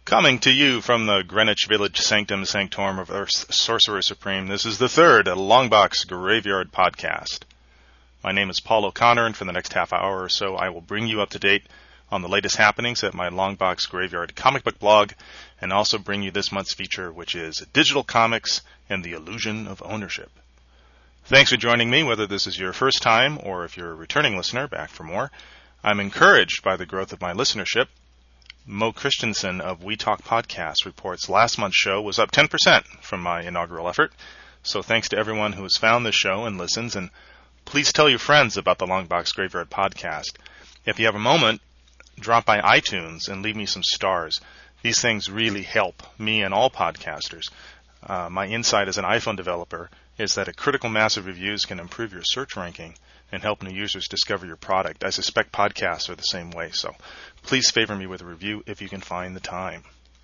Coming to you from the Greenwich Village Sanctum Sanctorum of Earth's Sorcerer Supreme, this is the third Longbox Graveyard podcast. My name is Paul O'Connor, and for the next half hour or so, I will bring you up to date on the latest happenings at my Longbox Graveyard comic book blog, and also bring you this month's feature, which is Digital Comics and the Illusion of Ownership. Thanks for joining me, whether this is your first time or if you're a returning listener back for more. I'm encouraged by the growth of my listenership. Mo Christensen of We Talk Podcast reports last month's show was up 10% from my inaugural effort. So thanks to everyone who has found this show and listens, and please tell your friends about the Longbox Graveyard Podcast. If you have a moment, drop by iTunes and leave me some stars. These things really help me and all podcasters. My insight as an iPhone developer is that a critical mass of reviews can improve your search ranking and help new users discover your product. I suspect podcasts are the same way, so please favor me with a review if you can find the time.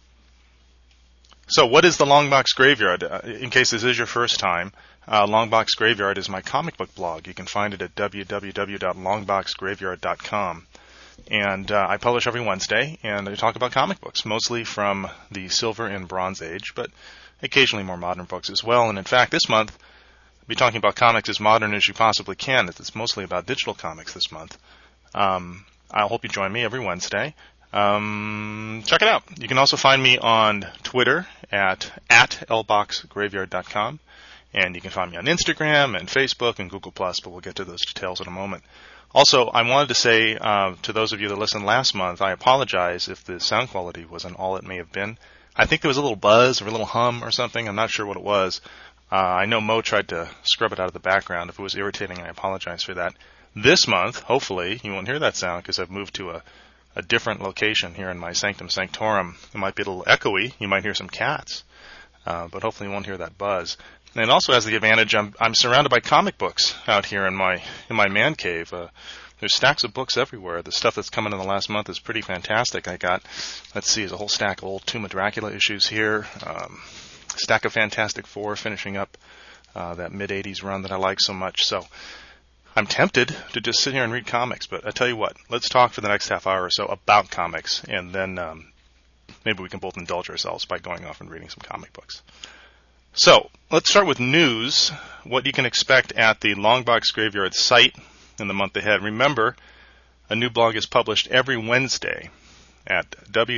So what is the Longbox Graveyard? In case this is your first time, Longbox Graveyard is my comic book blog. You can find it at www.longboxgraveyard.com. And I publish every Wednesday, and I talk about comic books, mostly from the Silver and Bronze Age, but occasionally more modern books as well. And in fact, this month, I'll be talking about comics as modern as you possibly can. It's mostly about digital comics this month. I hope you join me every Wednesday. Check it out. You can also find me on Twitter at lboxgraveyard.com. And you can find me on Instagram and Facebook and Google+, but we'll get to those details in a moment. Also, I wanted to say to those of you that listened last month, I apologize if the sound quality wasn't all it may have been. I think there was a little buzz or a little hum or something. I'm not sure what it was. I know Mo tried to scrub it out of the background. If it was irritating, I apologize for that. This month, hopefully, you won't hear that sound because I've moved to a different location here in my Sanctum Sanctorum. It might be a little echoey. You might hear some cats, but hopefully you won't hear that buzz. And it also has the advantage I'm surrounded by comic books out here in my man cave. There's stacks of books everywhere. The stuff that's coming in the last month is pretty fantastic. I got, there's a whole stack of old Tomb of Dracula issues here. Stack of Fantastic Four, finishing up that mid-'80s run that I like so much. So I'm tempted to just sit here and read comics, but I tell you what, let's talk for the next half hour or so about comics, and then maybe we can both indulge ourselves by going off and reading some comic books. So let's start with news, what you can expect at the Longbox Graveyard site in the month ahead. Remember, a new blog is published every Wednesday at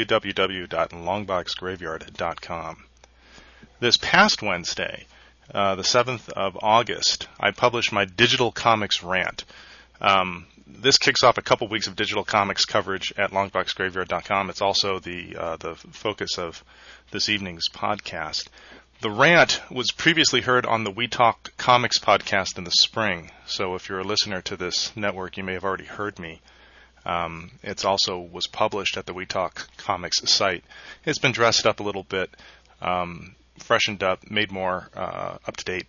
www.longboxgraveyard.com. This past Wednesday, the 7th of August, I published my Digital Comics Rant. This kicks off a couple weeks of digital comics coverage at longboxgraveyard.com. It's also the focus of this evening's podcast. The rant was previously heard on the We Talk Comics podcast in the spring, so if you're a listener to this network, you may have already heard me. It also was published at the We Talk Comics site. It's been dressed up a little bit, freshened up, made more up-to-date.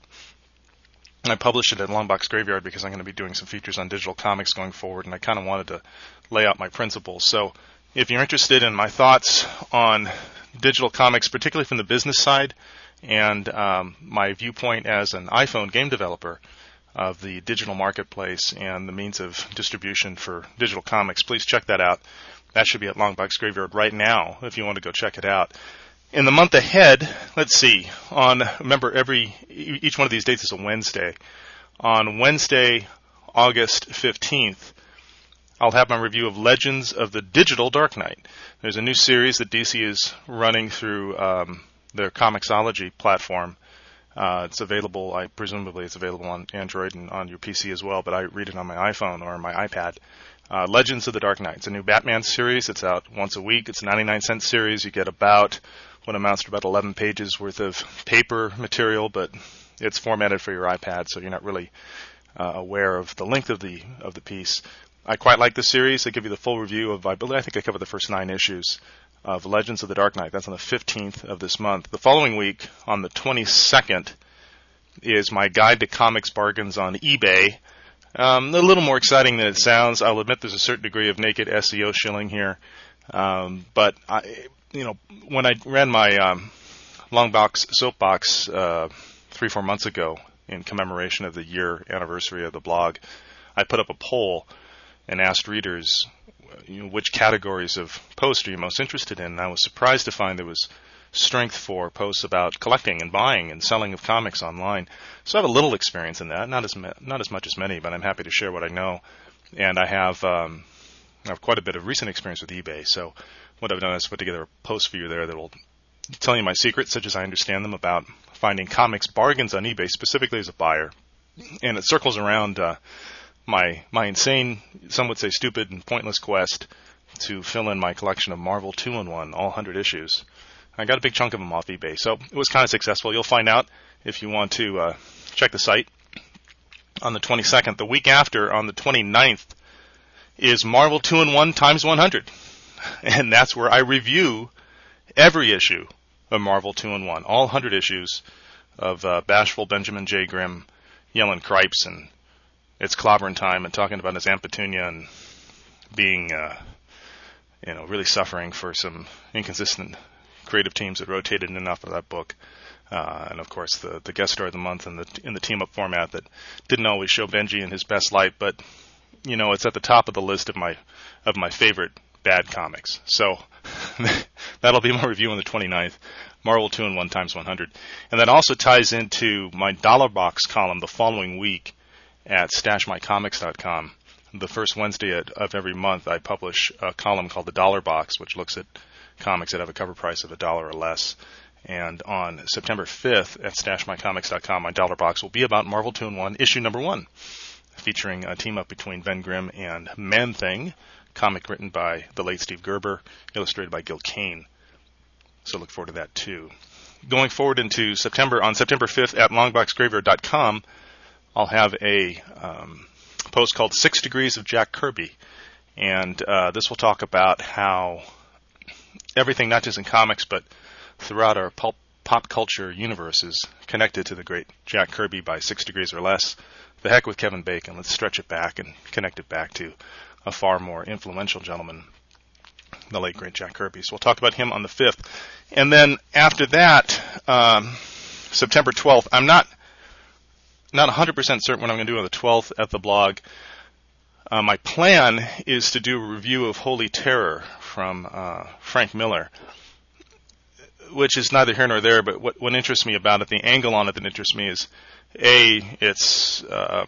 I published it at Longbox Graveyard because I'm going to be doing some features on digital comics going forward, and I kind of wanted to lay out my principles. So if you're interested in my thoughts on digital comics, particularly from the business side, and my viewpoint as an iPhone game developer of the digital marketplace and the means of distribution for digital comics, please check that out. That should be at Longbox Graveyard right now if you want to go check it out. In the month ahead, let's see, remember each one of these dates is a Wednesday. On Wednesday, August 15th, I'll have my review of Legends of the Digital Dark Knight. There's a new series that DC is running through their Comixology platform. It's available, presumably it's available on Android and on your PC as well, but I read it on my iPhone or my iPad. Legends of the Dark Knight. It's a new Batman series. It's out once a week. It's a 99-cent series. You get about what amounts to about 11 pages worth of paper material, but it's formatted for your iPad, so you're not really aware of the length of the piece. I quite like the series. They give you the full review of, I think I covered the first 9 issues of Legends of the Dark Knight. That's on the 15th of this month. The following week, on the 22nd, is my guide to comics bargains on eBay. A little more exciting than it sounds. I'll admit there's a certain degree of naked SEO shilling here. But when I ran my Longbox Soapbox 3-4 months ago in commemoration of the year anniversary of the blog, I put up a poll and asked readers which categories of posts are you most interested in. And I was surprised to find there was strength for posts about collecting and buying and selling of comics online. So I have a little experience in that, not as much as many, but I'm happy to share what I know. And I have quite a bit of recent experience with eBay. So what I've done is put together a post for you there that will tell you my secrets, such as I understand them, about finding comics bargains on eBay, specifically as a buyer. And it circles around my insane, some would say stupid and pointless quest to fill in my collection of Marvel 2-in-1, all 100 issues. I got a big chunk of them off eBay, so it was kind of successful. You'll find out if you want to check the site on the 22nd. The week after, on the 29th, is Marvel 2-in-1 times 100. And that's where I review every issue of Marvel 2-in-1, all 100 issues of Bashful Benjamin J. Grimm yelling cripes and it's clobbering time and talking about his Aunt Petunia and being, really suffering for some inconsistent creative teams that rotated in and out of that book. And of course the guest star of the month in the team up format that didn't always show Benji in his best light, but it's at the top of the list of my favorite bad comics. So that'll be my review on the 29th, Marvel 2-in-1 times 100. And that also ties into my Dollar Box column the following week at StashMyComics.com. The first Wednesday of every month I publish a column called the Dollar Box, which looks at comics that have a cover price of $1 or less. And on September 5th at StashMyComics.com, my Dollar Box will be about Marvel 2-in-1 issue number 1, featuring a team-up between Ben Grimm and Man-Thing, comic written by the late Steve Gerber, illustrated by Gil Kane. So look forward to that too. Going forward into September, on September 5th at longboxgraveyard.com, I'll have a post called 6 Degrees of Jack Kirby. And this will talk about how everything, not just in comics, but throughout our pop culture universe, is connected to the great Jack Kirby by 6 degrees or less. The heck with Kevin Bacon. Let's stretch it back and connect it back to a far more influential gentleman, the late great Jack Kirby. So we'll talk about him on the 5th. And then after that, September 12th, I'm not 100% certain what I'm going to do on the 12th at the blog. My plan is to do a review of Holy Terror from Frank Miller, which is neither here nor there, but what interests me about it, the angle on it that interests me is, it's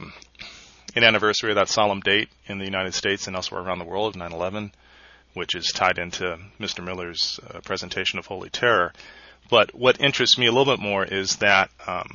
an anniversary of that solemn date in the United States and elsewhere around the world, 9/11, which is tied into Mr. Miller's presentation of Holy Terror. But what interests me a little bit more is that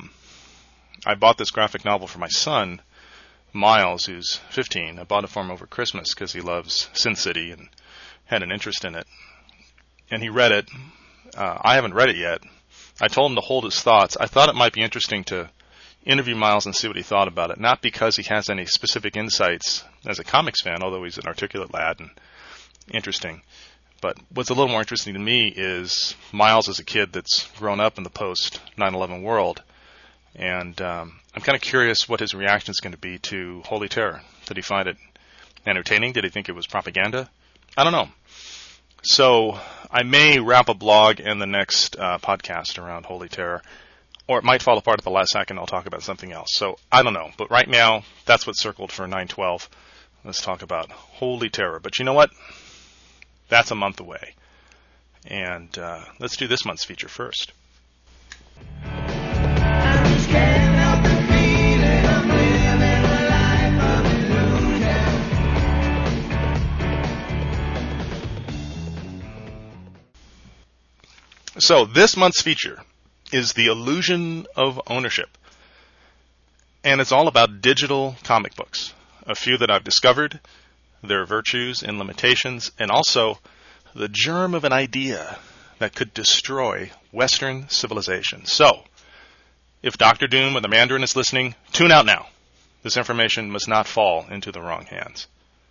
I bought this graphic novel for my son, Miles, who's 15. I bought it for him over Christmas because he loves Sin City and had an interest in it. And he read it. I haven't read it yet. I told him to hold his thoughts. I thought it might be interesting to interview Miles and see what he thought about it. Not because he has any specific insights as a comics fan, although he's an articulate lad and interesting. But what's a little more interesting to me is Miles as a kid that's grown up in the post-9/11 world. And I'm kind of curious what his reaction is going to be to Holy Terror. Did he find it entertaining? Did he think it was propaganda? I don't know. So I may wrap a blog and the next podcast around Holy Terror, or it might fall apart at the last second. I'll talk about something else. So I don't know. But right now, that's what's circled for 9/12. Let's talk about Holy Terror. But you know what? That's a month away. And let's do this month's feature first. So this month's feature is The Illusion of Ownership. And it's all about digital comic books. A few that I've discovered, their virtues and limitations, and also the germ of an idea that could destroy Western civilization. So, if Dr. Doom or the Mandarin is listening, tune out now. This information must not fall into the wrong hands.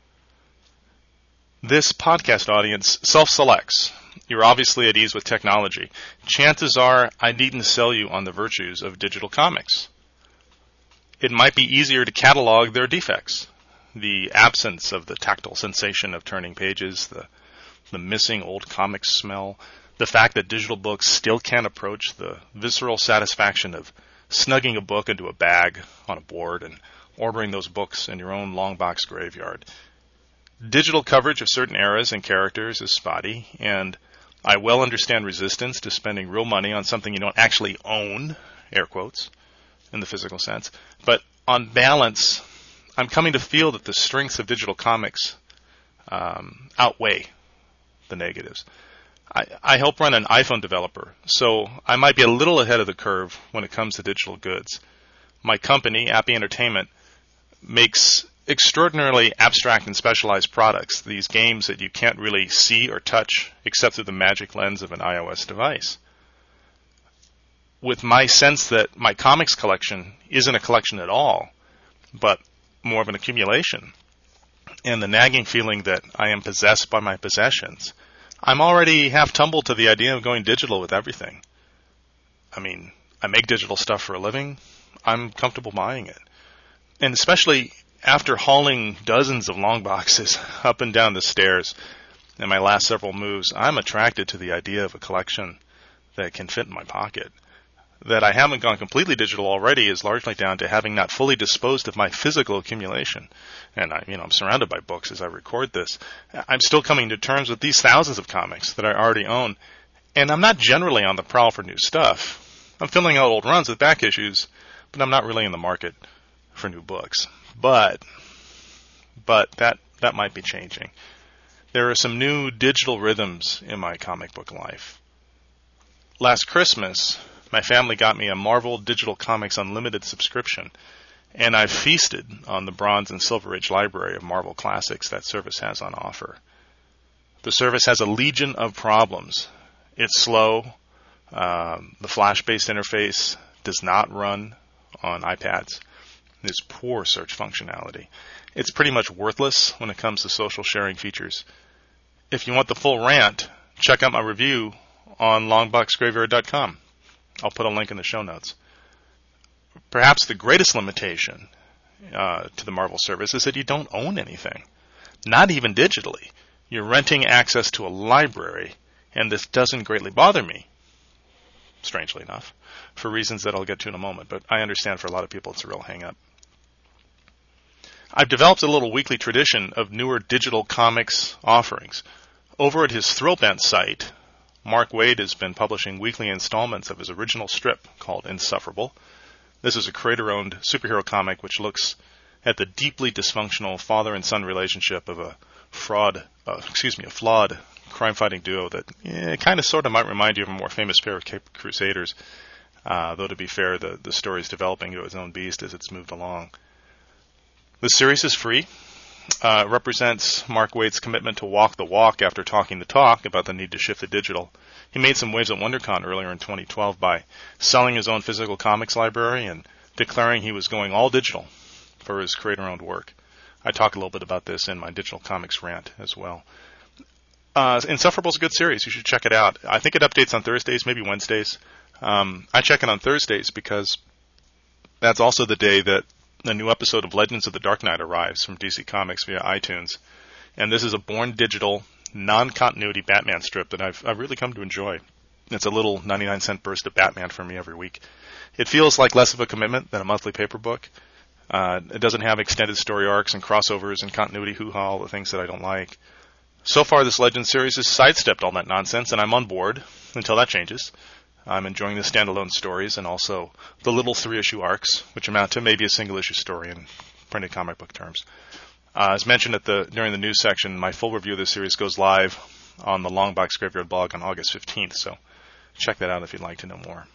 This podcast audience self-selects. You're obviously at ease with technology. Chances are I needn't sell you on the virtues of digital comics. It might be easier to catalog their defects. The absence of the tactile sensation of turning pages, the missing old comics smell, the fact that digital books still can't approach the visceral satisfaction of snugging a book into a bag on a board and ordering those books in your own long box graveyard. Digital coverage of certain eras and characters is spotty, and I well understand resistance to spending real money on something you don't actually own, air quotes, in the physical sense. But on balance, I'm coming to feel that the strengths of digital comics outweigh the negatives. I help run an iPhone developer, so I might be a little ahead of the curve when it comes to digital goods. My company, Appy Entertainment, makes extraordinarily abstract and specialized products, these games that you can't really see or touch except through the magic lens of an iOS device. With my sense that my comics collection isn't a collection at all, but more of an accumulation, and the nagging feeling that I am possessed by my possessions, I'm already half tumbled to the idea of going digital with everything. I mean, I make digital stuff for a living. I'm comfortable buying it. And especially after hauling dozens of long boxes up and down the stairs in my last several moves, I'm attracted to the idea of a collection that can fit in my pocket. That I haven't gone completely digital already is largely down to having not fully disposed of my physical accumulation. And I'm surrounded by books as I record this. I'm still coming to terms with these thousands of comics that I already own. And I'm not generally on the prowl for new stuff. I'm filling out old runs with back issues, but I'm not really in the market for new books. But that might be changing. There are some new digital rhythms in my comic book life. Last Christmas, my family got me a Marvel Digital Comics Unlimited subscription, and I've feasted on the Bronze and Silver Age library of Marvel Classics that service has on offer. The service has a legion of problems. It's slow. The Flash-based interface does not run on iPads. There's poor search functionality. It's pretty much worthless when it comes to social sharing features. If you want the full rant, check out my review on longboxgraveyard.com. I'll put a link in the show notes. Perhaps the greatest limitation to the Marvel service is that you don't own anything, not even digitally. You're renting access to a library, and this doesn't greatly bother me, strangely enough, for reasons that I'll get to in a moment, but I understand for a lot of people it's a real hang-up. I've developed a little weekly tradition of newer digital comics offerings. Over at his Thrillbent site, Mark Waid has been publishing weekly installments of his original strip called Insufferable. This is a creator-owned superhero comic which looks at the deeply dysfunctional father and son relationship of a flawed crime-fighting duo that kind of sort of might remind you of a more famous pair of Cape Crusaders, though to be fair, the story is developing into its own beast as it's moved along. The series is free. It represents Mark Waid's commitment to walk the walk after talking the talk about the need to shift to digital. He made some waves at WonderCon earlier in 2012 by selling his own physical comics library and declaring he was going all digital for his creator-owned work. I talk a little bit about this in my digital comics rant as well. Insufferable is a good series. You should check it out. I think it updates on Thursdays, maybe Wednesdays. I check it on Thursdays because that's also the day that a new episode of Legends of the Dark Knight arrives from DC Comics via iTunes. And this is a born digital, non-continuity Batman strip that I've really come to enjoy. It's a little 99-cent burst of Batman for me every week. It feels like less of a commitment than a monthly paper book. It doesn't have extended story arcs and crossovers and continuity hoo-ha, all the things that I don't like. So far, this Legends series has sidestepped all that nonsense, and I'm on board until that changes. I'm enjoying the standalone stories and also the little 3-issue arcs, which amount to maybe a single-issue story in printed comic book terms. As mentioned during the news section, my full review of this series goes live on the Longbox Graveyard blog on August 15th, so check that out if you'd like to know more.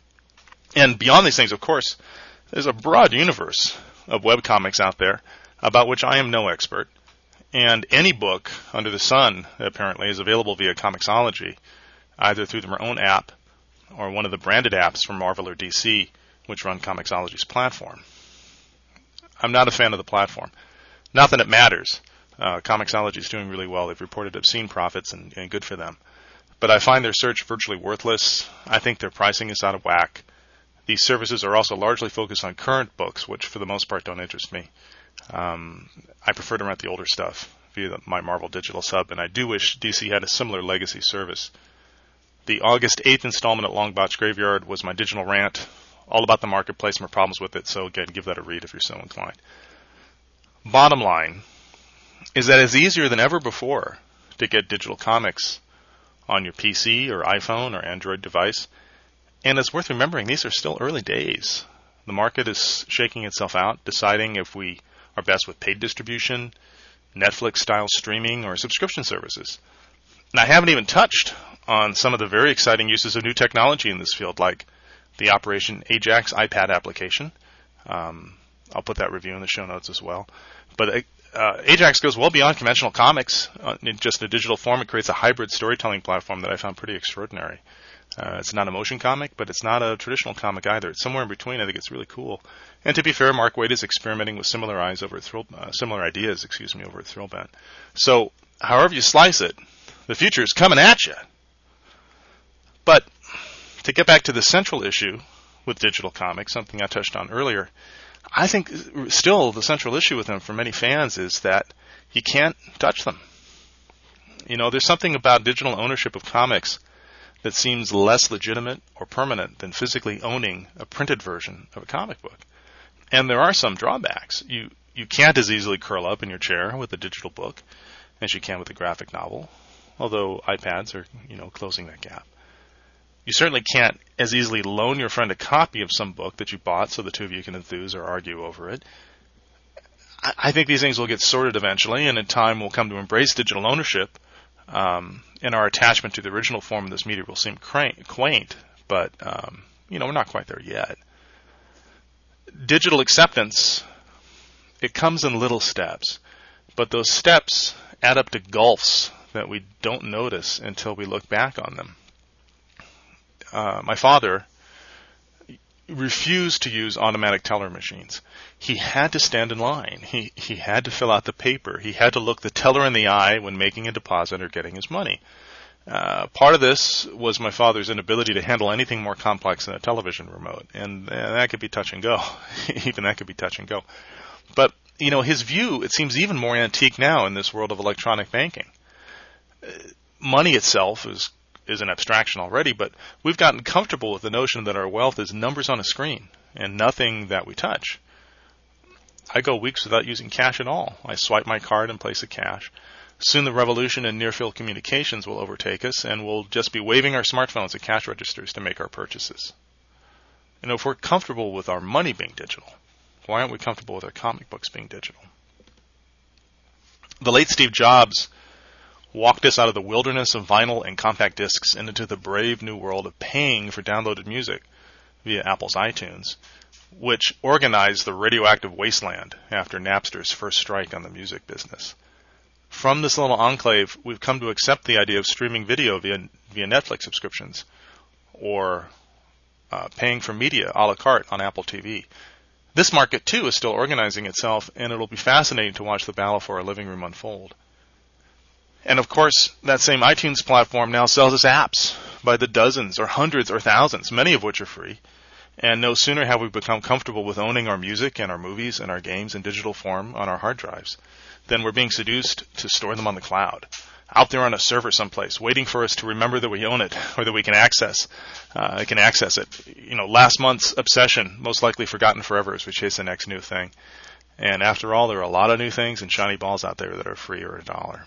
And beyond these things, of course, there's a broad universe of webcomics out there about which I am no expert, and any book under the sun, apparently, is available via Comixology, either through their own app or one of the branded apps from Marvel or DC, which run Comixology's platform. I'm not a fan of the platform. Not that it matters. Comixology is doing really well. They've reported obscene profits, and good for them. But I find their search virtually worthless. I think their pricing is out of whack. These services are also largely focused on current books, which for the most part don't interest me. I prefer to rent the older stuff via my Marvel Digital sub, and I do wish DC had a similar legacy service. The August 8th installment at Longbox Graveyard was my digital rant, all about the marketplace and my problems with it, so again, give that a read if you're so inclined. Bottom line, is that it's easier than ever before to get digital comics on your PC or iPhone or Android device. And it's worth remembering, these are still early days. The market is shaking itself out, deciding if we are best with paid distribution, Netflix-style streaming, or subscription services. And I haven't even touched on some of the very exciting uses of new technology in this field, like the Operation Ajax iPad application. I'll put that review in the show notes as well. But Ajax goes well beyond conventional comics. In just a digital form, it creates a hybrid storytelling platform that I found pretty extraordinary. It's not a motion comic, but it's not a traditional comic either. It's somewhere in between. I think it's really cool. And to be fair, Mark Waid is experimenting with similar ideas over at Thrillbent. So, however you slice it, the future is coming at you. But to get back to the central issue with digital comics, something I touched on earlier, I think still the central issue with them for many fans is that you can't touch them. You know, there's something about digital ownership of comics that seems less legitimate or permanent than physically owning a printed version of a comic book. And there are some drawbacks. You can't as easily curl up in your chair with a digital book as you can with a graphic novel, although iPads are, closing that gap. You certainly can't as easily loan your friend a copy of some book that you bought so the two of you can enthuse or argue over it. I think these things will get sorted eventually, and in time we'll come to embrace digital ownership, and our attachment to the original form of this media will seem quaint, but, we're not quite there yet. Digital acceptance, it comes in little steps, but those steps add up to gulfs that we don't notice until we look back on them. My father refused to use automatic teller machines. He had to stand in line. He had to fill out the paper. He had to look the teller in the eye when making a deposit or getting his money. Part of this was my father's inability to handle anything more complex than a television remote, and that could be touch and go. Even that could be touch and go. But, his view, it seems even more antique now in this world of electronic banking. Money itself is an abstraction already, but we've gotten comfortable with the notion that our wealth is numbers on a screen and nothing that we touch. I go weeks without using cash at all. I swipe my card in place of cash. Soon the revolution in near-field communications will overtake us, and we'll just be waving our smartphones at cash registers to make our purchases. If we're comfortable with our money being digital, why aren't we comfortable with our comic books being digital? The late Steve Jobs walked us out of the wilderness of vinyl and compact discs and into the brave new world of paying for downloaded music via Apple's iTunes, which organized the radioactive wasteland after Napster's first strike on the music business. From this little enclave, we've come to accept the idea of streaming video via Netflix subscriptions, or paying for media a la carte on Apple TV. This market, too, is still organizing itself, and it'll be fascinating to watch the battle for our living room unfold. And of course, that same iTunes platform now sells us apps by the dozens or hundreds or thousands, many of which are free. And no sooner have we become comfortable with owning our music and our movies and our games in digital form on our hard drives than we're being seduced to store them on the cloud, out there on a server someplace, waiting for us to remember that we own it or that we can access it. Last month's obsession, most likely forgotten forever as we chase the next new thing. And after all, there are a lot of new things and shiny balls out there that are free or $1.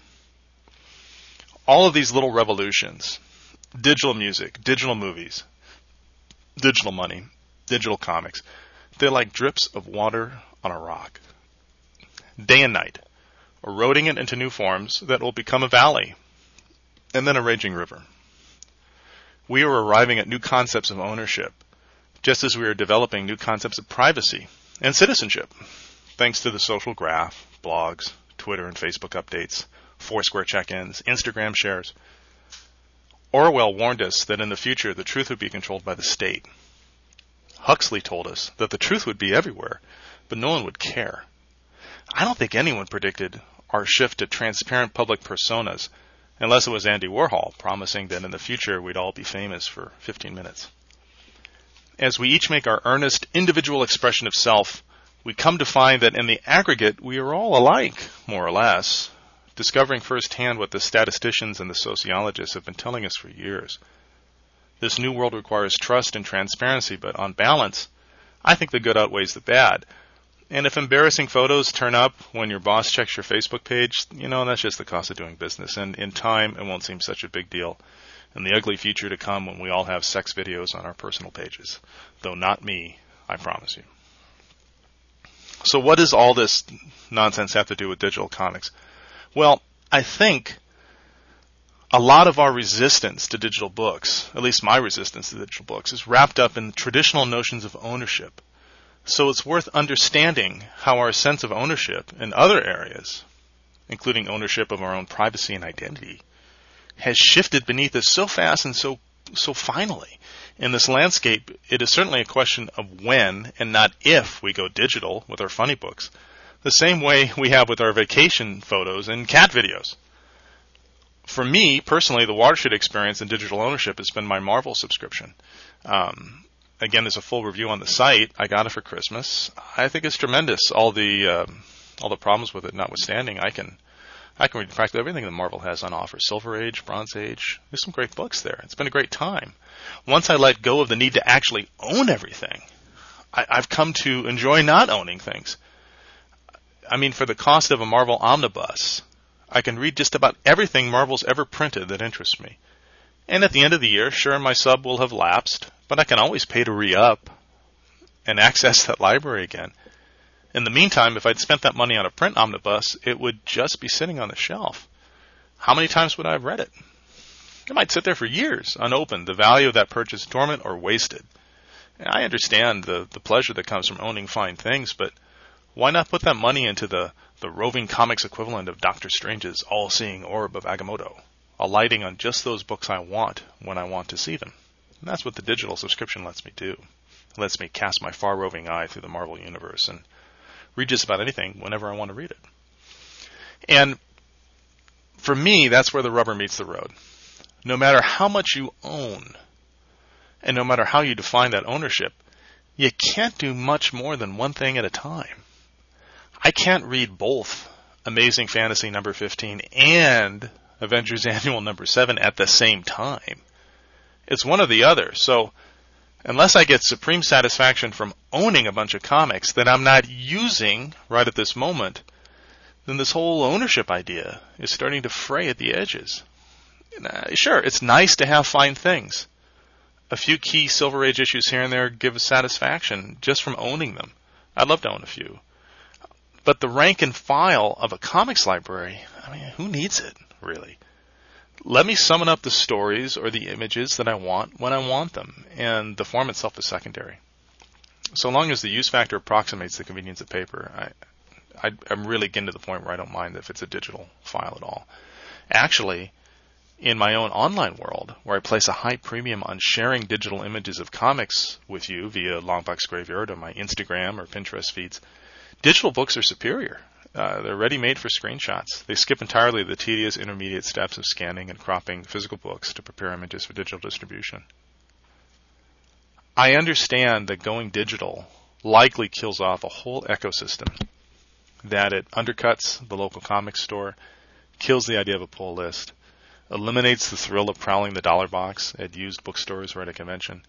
All of these little revolutions, digital music, digital movies, digital money, digital comics, they're like drips of water on a rock. Day and night, eroding it into new forms that will become a valley, and then a raging river. We are arriving at new concepts of ownership, just as we are developing new concepts of privacy and citizenship, thanks to the social graph, blogs, Twitter and Facebook updates, Foursquare check-ins, Instagram shares. Orwell warned us that in the future the truth would be controlled by the state. Huxley told us that the truth would be everywhere, but no one would care. I don't think anyone predicted our shift to transparent public personas, unless it was Andy Warhol promising that in the future we'd all be famous for 15 minutes. As we each make our earnest individual expression of self, we come to find that in the aggregate we are all alike, more or less, discovering firsthand what the statisticians and the sociologists have been telling us for years. This new world requires trust and transparency, but on balance, I think the good outweighs the bad. And if embarrassing photos turn up when your boss checks your Facebook page, that's just the cost of doing business. And in time, it won't seem such a big deal. And the ugly future to come when we all have sex videos on our personal pages. Though not me, I promise you. So what does all this nonsense have to do with digital comics? Well, I think a lot of our resistance to digital books, at least my resistance to digital books, is wrapped up in traditional notions of ownership. So it's worth understanding how our sense of ownership in other areas, including ownership of our own privacy and identity, has shifted beneath us so fast and so finally. In this landscape, it is certainly a question of when and not if we go digital with our funny books, the same way we have with our vacation photos and cat videos. For me, personally, the watershed experience in digital ownership has been my Marvel subscription. Again, there's a full review on the site. I got it for Christmas. I think it's tremendous. All the problems with it notwithstanding, I can read practically everything that Marvel has on offer. Silver Age, Bronze Age. There's some great books there. It's been a great time. Once I let go of the need to actually own everything, I've come to enjoy not owning things. I mean, for the cost of a Marvel omnibus, I can read just about everything Marvel's ever printed that interests me. And at the end of the year, sure, my sub will have lapsed, but I can always pay to re-up and access that library again. In the meantime, if I'd spent that money on a print omnibus, it would just be sitting on the shelf. How many times would I have read it? It might sit there for years, unopened, the value of that purchase dormant or wasted. And I understand the pleasure that comes from owning fine things, but why not put that money into the roving comics equivalent of Doctor Strange's all-seeing orb of Agamotto, alighting on just those books I want when I want to see them? And that's what the digital subscription lets me do. It lets me cast my far-roving eye through the Marvel universe and read just about anything whenever I want to read it. And for me, that's where the rubber meets the road. No matter how much you own, and no matter how you define that ownership, you can't do much more than one thing at a time. I can't read both Amazing Fantasy number 15 and Avengers Annual number 7 at the same time. It's one or the other. So unless I get supreme satisfaction from owning a bunch of comics that I'm not using right at this moment, then this whole ownership idea is starting to fray at the edges. Sure, it's nice to have fine things. A few key Silver Age issues here and there give us satisfaction just from owning them. I'd love to own a few. But the rank and file of a comics library, I mean, who needs it, really? Let me summon up the stories or the images that I want when I want them, and the form itself is secondary. So long as the use factor approximates the convenience of paper, I'm really getting to the point where I don't mind if it's a digital file at all. Actually, in my own online world, where I place a high premium on sharing digital images of comics with you via Longbox Graveyard or my Instagram or Pinterest feeds, digital books are superior. They're ready-made for screenshots. They skip entirely the tedious intermediate steps of scanning and cropping physical books to prepare images for digital distribution. I understand that going digital likely kills off a whole ecosystem, that it undercuts the local comics store, kills the idea of a pull list, eliminates the thrill of prowling the dollar box at used bookstores or at a convention.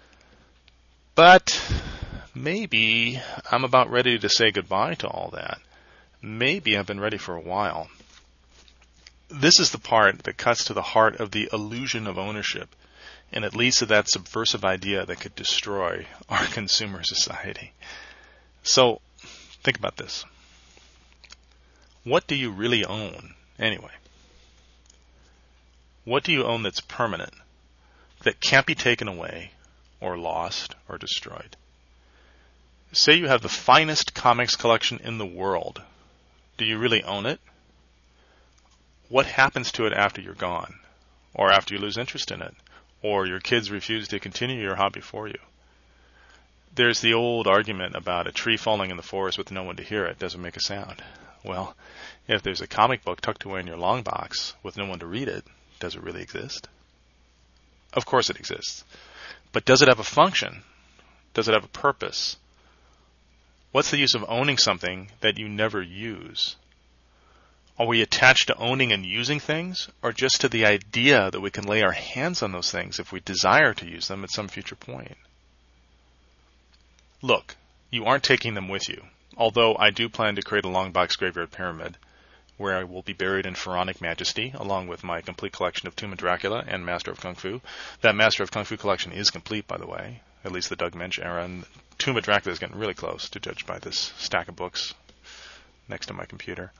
But maybe I'm about ready to say goodbye to all that. Maybe I've been ready for a while. This is the part that cuts to the heart of the illusion of ownership, and it leads to that subversive idea that could destroy our consumer society. So, think about this. What do you really own, anyway? What do you own that's permanent, that can't be taken away, or lost, or destroyed? Say you have the finest comics collection in the world. Do you really own it? What happens to it after you're gone? Or after you lose interest in it? Or your kids refuse to continue your hobby for you? There's the old argument about a tree falling in the forest with no one to hear it doesn't make a sound. Well, if there's a comic book tucked away in your long box with no one to read it, does it really exist? Of course it exists. But does it have a function? Does it have a purpose? What's the use of owning something that you never use? Are we attached to owning and using things, or just to the idea that we can lay our hands on those things if we desire to use them at some future point? Look, you aren't taking them with you. Although I do plan to create a Longbox Graveyard Pyramid where I will be buried in pharaonic majesty, along with my complete collection of Tomb of Dracula and Master of Kung Fu. That Master of Kung Fu collection is complete, by the way, at least the Doug Mensch era, and Tomb of Dracula is getting really close, to judge by this stack of books next to my computer.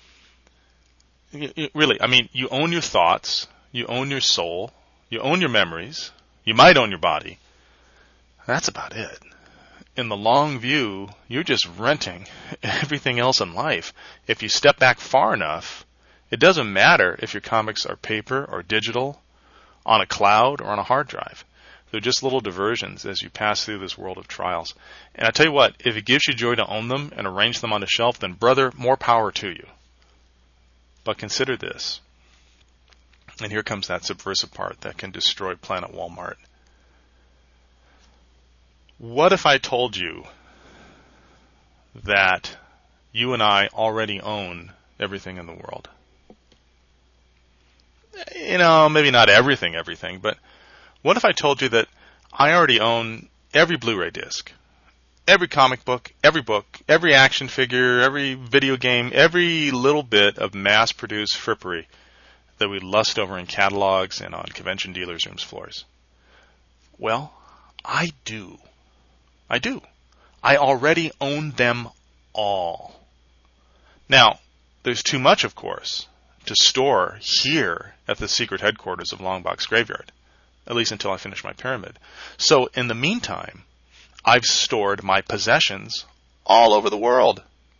Really, I mean, you own your thoughts, you own your soul, you own your memories, you might own your body. That's about it. In the long view, you're just renting everything else in life. If you step back far enough, it doesn't matter if your comics are paper or digital, on a cloud or on a hard drive. They're just little diversions as you pass through this world of trials. And I tell you what, if it gives you joy to own them and arrange them on a shelf, then brother, more power to you. But consider this. And here comes that subversive part that can destroy Planet Walmart. What if I told you that you and I already own everything in the world? You know, maybe not everything, but what if I told you that I already own every Blu-ray disc, every comic book, every action figure, every video game, every little bit of mass-produced frippery that we lust over in catalogs and on convention dealers' rooms floors? Well, I do. I already own them all. Now, there's too much, of course, to store here at the secret headquarters of Longbox Graveyard, at least until I finish my pyramid. So, in the meantime, I've stored my possessions all over the world.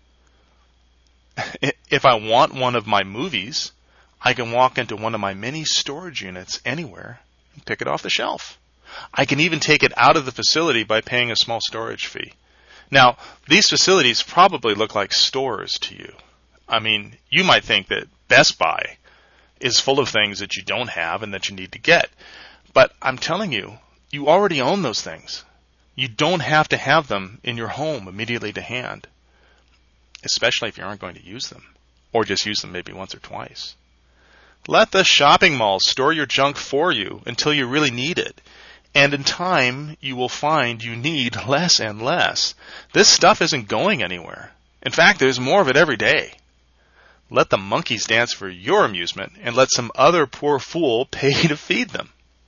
If I want one of my movies, I can walk into one of my many storage units anywhere and pick it off the shelf. I can even take it out of the facility by paying a small storage fee. Now, these facilities probably look like stores to you. I mean, you might think that Best Buy is full of things that you don't have and that you need to get. But I'm telling you, you already own those things. You don't have to have them in your home immediately to hand, especially if you aren't going to use them, or just use them maybe once or twice. Let the shopping malls store your junk for you until you really need it. And in time, you will find you need less and less. This stuff isn't going anywhere. In fact, there's more of it every day. Let the monkeys dance for your amusement, and let some other poor fool pay to feed them.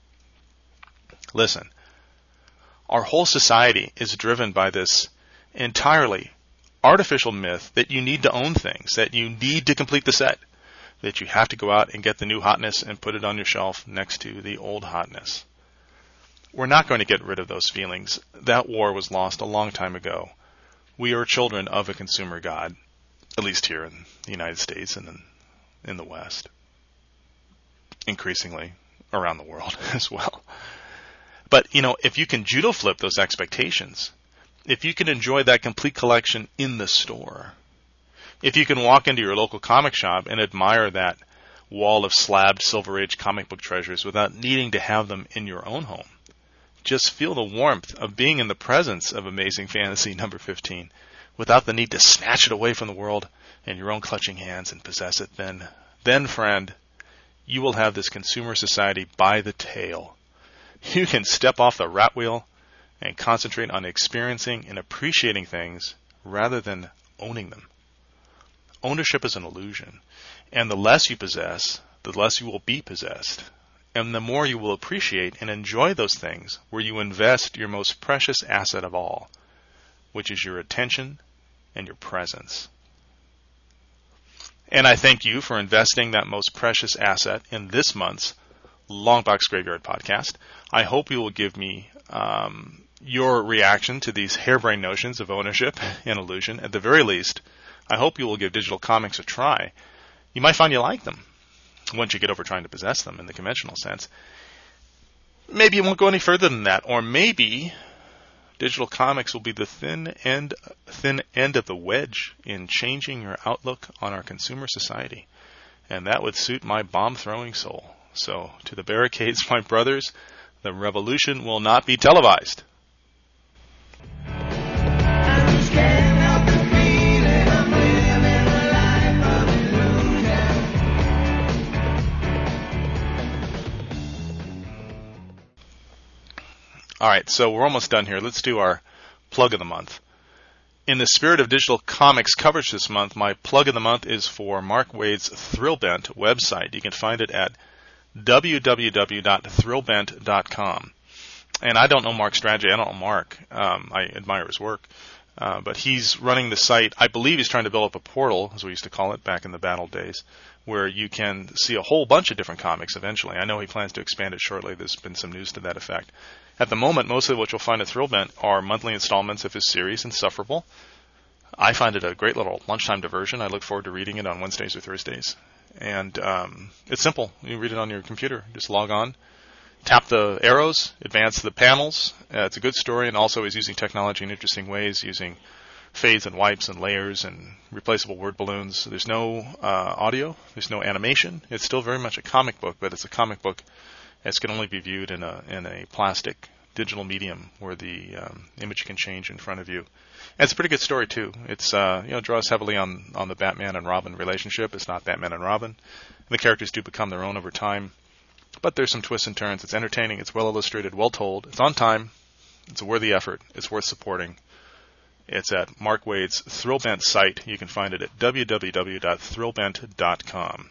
Listen, our whole society is driven by this entirely artificial myth that you need to own things, that you need to complete the set, that you have to go out and get the new hotness and put it on your shelf next to the old hotness. We're not going to get rid of those feelings. That war was lost a long time ago. We are children of a consumer god, at least here in the United States and in the West. Increasingly around the world as well. But, you know, if you can judo flip those expectations, if you can enjoy that complete collection in the store, if you can walk into your local comic shop and admire that wall of slabbed Silver Age comic book treasures without needing to have them in your own home, just feel the warmth of being in the presence of Amazing Fantasy number 15 without the need to snatch it away from the world in your own clutching hands and possess it, then, friend, you will have this consumer society by the tail. You can step off the rat wheel and concentrate on experiencing and appreciating things rather than owning them. Ownership is an illusion, and the less you possess, the less you will be possessed. And the more you will appreciate and enjoy those things where you invest your most precious asset of all, which is your attention and your presence. And I thank you for investing that most precious asset in this month's Longbox Graveyard podcast. I hope you will give me your reaction to these harebrained notions of ownership and illusion. At the very least, I hope you will give digital comics a try. You might find you like them once you get over trying to possess them in the conventional sense. Maybe you won't go any further than that, or maybe digital comics will be the thin end of the wedge in changing your outlook on our consumer society, and that would suit my bomb-throwing soul. So, to the barricades, my brothers, the revolution will not be televised. All right, so we're almost done here. Let's do our plug of the month. In the spirit of digital comics coverage this month, my plug of the month is for Mark Waid's Thrillbent website. You can find it at www.thrillbent.com. And I don't know Mark's strategy. I don't know Mark. I admire his work. But he's running the site. I believe he's trying to build up a portal, as we used to call it back in the battle days, where you can see a whole bunch of different comics eventually. I know he plans to expand it shortly. There's been some news to that effect. At the moment, most of what you'll find at Thrillbent are monthly installments of his series, Insufferable. I find it a great little lunchtime diversion. I look forward to reading it on Wednesdays or Thursdays. And it's simple. You read it on your computer. Just log on, tap the arrows, advance the panels. It's a good story, and also he's using technology in interesting ways, using fades and wipes and layers and replaceable word balloons. There's no audio. There's no animation. It's still very much a comic book, but it's a comic book as can only be viewed in a plastic digital medium where the image can change in front of you. And it's a pretty good story too. It's draws heavily on the Batman and Robin relationship. It's not Batman and Robin. The characters do become their own over time, but there's some twists and turns. It's entertaining. It's well illustrated, well told. It's on time. It's a worthy effort. It's worth supporting. It's at Mark Waid's Thrillbent site. You can find it at www.thrillbent.com.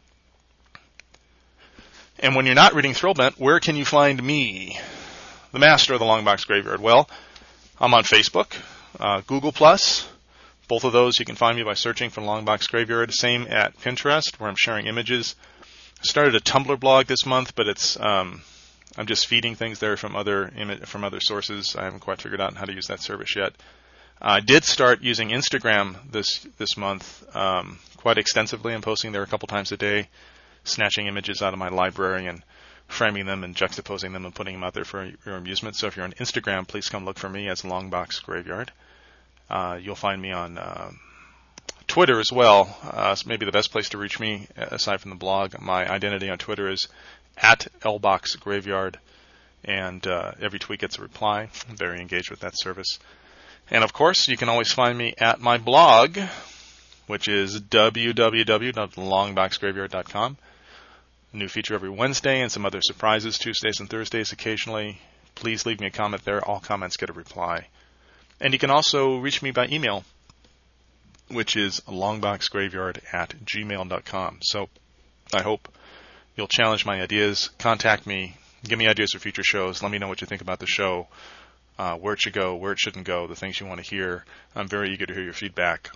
And when you're not reading Thrillbent, where can you find me, the master of the Longbox Graveyard? Well, I'm on Facebook, Google+. Both of those you can find me by searching for Longbox Graveyard. Same at Pinterest, where I'm sharing images. I started a Tumblr blog this month, but it's I'm just feeding things there from other sources. I haven't quite figured out how to use that service yet. I did start using Instagram this month quite extensively. I'm posting there a couple times a day, snatching images out of my library and framing them and juxtaposing them and putting them out there for your amusement. So if you're on Instagram, please come look for me as Longbox Graveyard. You'll find me on Twitter as well. It's maybe the best place to reach me aside from the blog. My identity on Twitter is at LBoxGraveyard, and every tweet gets a reply. I'm very engaged with that service. And of course, you can always find me at my blog, which is www.longboxgraveyard.com. New feature every Wednesday and some other surprises Tuesdays and Thursdays occasionally. Please leave me a comment there. All comments get a reply. And you can also reach me by email, which is longboxgraveyard@gmail.com. So I hope you'll challenge my ideas, contact me, give me ideas for future shows, let me know what you think about the show, where it should go, where it shouldn't go, the things you want to hear. I'm very eager to hear your feedback.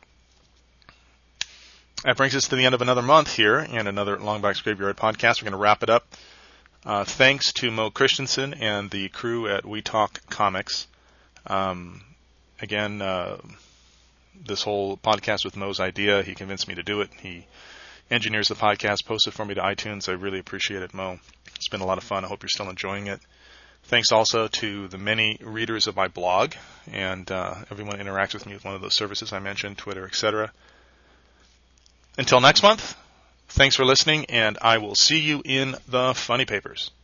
That brings us to the end of another month here and another Longbox Graveyard podcast. We're going to wrap it up. Thanks to Mo Christensen and the crew at We Talk Comics. Again, this whole podcast with Mo's idea. He convinced me to do it. He engineers the podcast, posts it for me to iTunes. I really appreciate it, Mo. It's been a lot of fun. I hope you're still enjoying it. Thanks also to the many readers of my blog and everyone who interacts with me with one of those services I mentioned, Twitter, etc. Until next month, thanks for listening, and I will see you in the funny papers.